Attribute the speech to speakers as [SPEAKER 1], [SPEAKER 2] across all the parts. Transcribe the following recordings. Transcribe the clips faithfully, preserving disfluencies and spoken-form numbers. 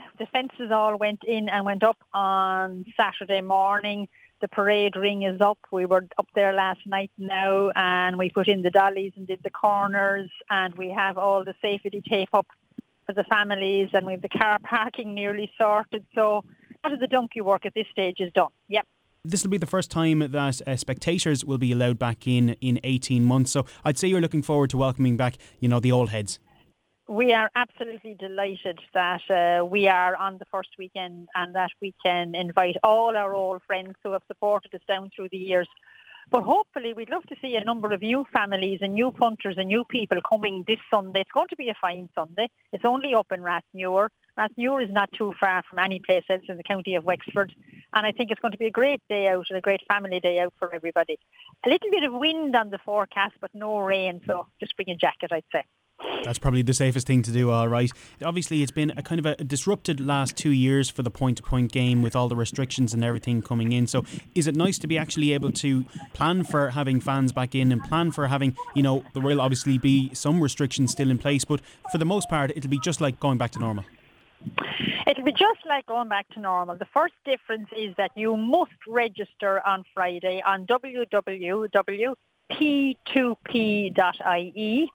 [SPEAKER 1] the fences all went in and went up on Saturday morning. The parade ring is up. We were up there last night now, and we put in the dollies and did the corners, and we have all the safety tape up for the families, and we have the car parking nearly sorted. So a lot of the donkey work at this stage is done. Yep.
[SPEAKER 2] This will be the first time that uh, spectators will be allowed back in in eighteen months. So I'd say you're looking forward to welcoming back, you know, the old heads.
[SPEAKER 1] We are absolutely delighted that uh, we are on the first weekend and that we can invite all our old friends who have supported us down through the years. But hopefully we'd love to see a number of new families and new punters and new people coming this Sunday. It's going to be a fine Sunday. It's only up in Rathmuir. Rathmuir is not too far from any place else in the county of Wexford. And I think it's going to be a great day out and a great family day out for everybody. A little bit of wind on the forecast, but no rain. So just bring a jacket, I'd say.
[SPEAKER 2] That's probably the safest thing to do, all right. Obviously, it's been a kind of a disrupted last two years for the point-to-point game with all the restrictions and everything coming in. So is it nice to be actually able to plan for having fans back in and plan for having, you know, there will obviously be some restrictions still in place, but for the most part, it'll be just like going back to normal?
[SPEAKER 1] It'll be just like going back to normal. The first difference is that you must register on Friday on w w w dot p two p dot i e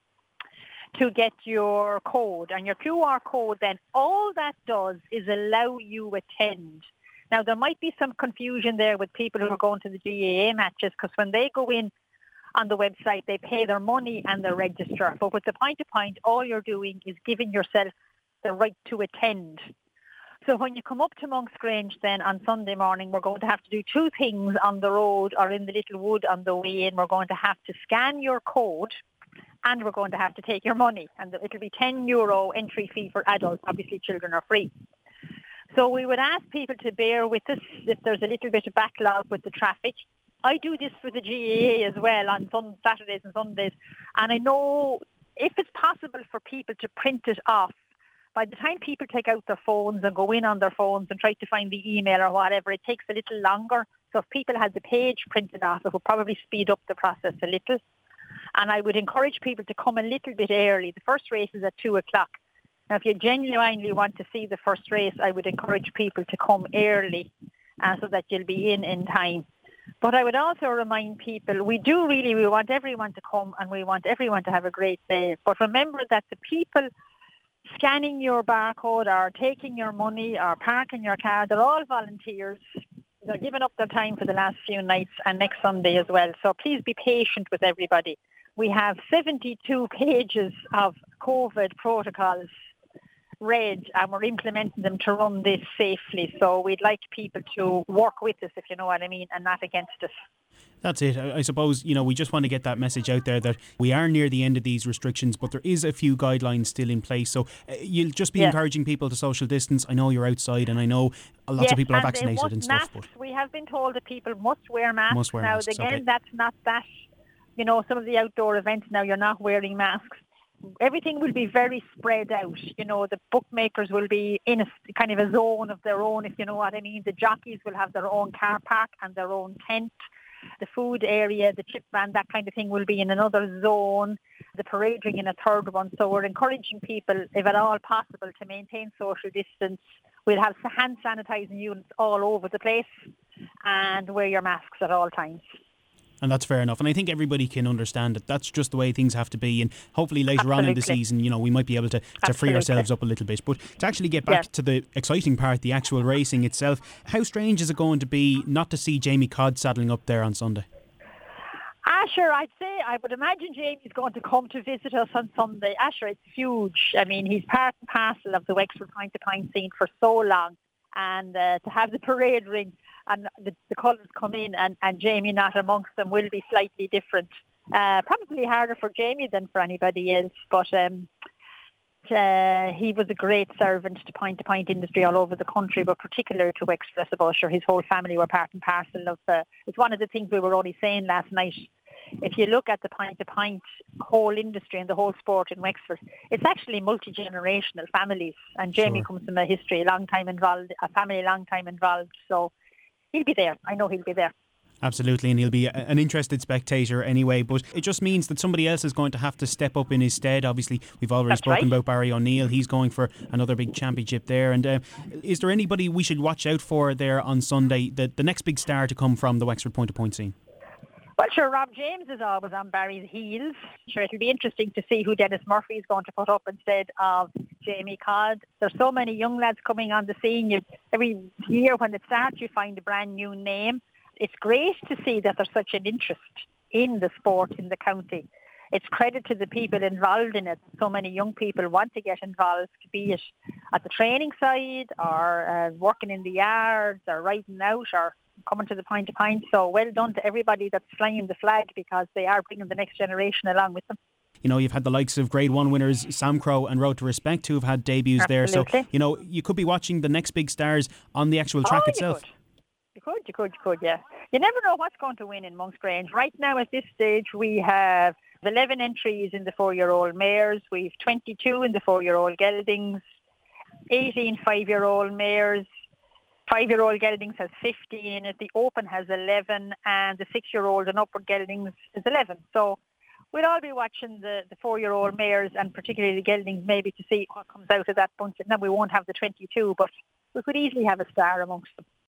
[SPEAKER 1] to get your code. And your Q R code, then all that does is allow you attend. Now, there might be some confusion there with people who are going to the G A A matches, because when they go in on the website, they pay their money and they register. But with the point-to-point, all you're doing is giving yourself the right to attend. So when you come up to Monk's Grange then on Sunday morning, we're going to have to do two things on the road or in the little wood on the way in. We're going to have to scan your code and we're going to have to take your money. And it'll be ten euro entry fee for adults. Obviously, children are free. So we would ask people to bear with us if there's a little bit of backlog with the traffic. I do this for the G A A as well on some Saturdays and Sundays. And I know if it's possible for people to print it off, by the time people take out their phones and go in on their phones and try to find the email or whatever, it takes a little longer. So if people had the page printed off, it would probably speed up the process a little. And I would encourage people to come a little bit early. The first race is at two o'clock. Now, if you genuinely want to see the first race, I would encourage people to come early uh, so that you'll be in in time. But I would also remind people, we do really, we want everyone to come and we want everyone to have a great day. But remember that the people scanning your barcode or taking your money or parking your car, they're all volunteers. They're giving up their time for the last few nights and next Sunday as well. So please be patient with everybody. We have seventy-two pages of COVID protocols read and we're implementing them to run this safely. So we'd like people to work with us, if you know what I mean, and not against us.
[SPEAKER 2] That's it. I suppose, you know, we just want to get that message out there that we are near the end of these restrictions, but there is a few guidelines still in place. So uh, you'll just be yeah. encouraging people to social distance. I know you're outside and I know lots
[SPEAKER 1] yes,
[SPEAKER 2] of people are
[SPEAKER 1] and
[SPEAKER 2] vaccinated and stuff.
[SPEAKER 1] Masks, but we have been told that people must wear masks.
[SPEAKER 2] Must wear
[SPEAKER 1] now,
[SPEAKER 2] masks.
[SPEAKER 1] again,
[SPEAKER 2] okay.
[SPEAKER 1] that's not that, you know, some of the outdoor events now, you're not wearing masks. Everything will be very spread out. You know, the bookmakers will be in a kind of a zone of their own, if you know what I mean. The jockeys will have their own car park and their own tent. The food area, the chip van, that kind of thing will be in another zone. The parade ring in a third one. So we're encouraging people, if at all possible, to maintain social distance. We'll have hand sanitizing units all over the place and wear your masks at all times.
[SPEAKER 2] And that's fair enough. And I think everybody can understand that that's just the way things have to be. And hopefully later
[SPEAKER 1] Absolutely.
[SPEAKER 2] on in the season, you know, we might be able to, to free ourselves up a little bit. But to actually get back
[SPEAKER 1] yeah.
[SPEAKER 2] to the exciting part, the actual racing itself, how strange is it going to be not to see Jamie Codd saddling up there on Sunday?
[SPEAKER 1] Asher, I'd say, I would imagine Jamie's going to come to visit us on Sunday. Asher, it's huge. I mean, he's part and parcel of the Wexford point-to-point scene for so long. And uh, to have the parade ring and the, the colours come in and, and Jamie not amongst them will be slightly different. Uh, probably harder for Jamie than for anybody else, but um, uh, he was a great servant to point-to-point industry all over the country, but particular to Wexford, I suppose. Sure, his whole family were part and parcel of uh, it's one of the things we were only saying last night. If you look at the point-to-point whole industry and the whole sport in Wexford, it's actually multi-generational families. And Jamie
[SPEAKER 2] sure.
[SPEAKER 1] comes from a history, a long time involved, a family long time involved. So he'll be there. I know he'll be there.
[SPEAKER 2] Absolutely, and he'll be a, an interested spectator anyway, but it just means that somebody else is going to have to step up in his stead. Obviously, we've already
[SPEAKER 1] That's
[SPEAKER 2] spoken
[SPEAKER 1] right.
[SPEAKER 2] about Barry O'Neill. He's going for another big championship there. And uh, is there anybody we should watch out for there on Sunday, the, the next big star to come from the Wexford point-to-point scene?
[SPEAKER 1] Well, sure, Rob James is always on Barry's heels. Sure, it'll be interesting to see who Dennis Murphy is going to put up instead of Jamie Codd. There's so many young lads coming on the scene. You, every year when it starts, you find a brand new name. It's great to see that there's such an interest in the sport in the county. It's credit to the people involved in it. So many young people want to get involved, be it at the training side or uh, working in the yards or riding out or coming to the point to point. So well done to everybody that's flying the flag, because they are bringing the next generation along with them.
[SPEAKER 2] You know, you've had the likes of Grade one winners Sam Crow and Road to Respect who have had debuts
[SPEAKER 1] Absolutely.
[SPEAKER 2] there. So, you know, you could be watching the next big stars on the actual track
[SPEAKER 1] oh,
[SPEAKER 2] itself.
[SPEAKER 1] You could. You could, you could, you could, yeah. You never know what's going to win in Monk's Grange. Right now at this stage we have eleven entries in the four-year-old mares. We've twenty-two in the four-year-old geldings, eighteen five-year-old mares. Five-year-old geldings has fifteen in it. The Open has eleven, and the six-year-old and upward geldings is eleven. So we'll all be watching the, the four-year-old mares and particularly the geldings maybe to see what comes out of that bunch. Now we won't have the twenty-two, but we could easily have a star amongst them.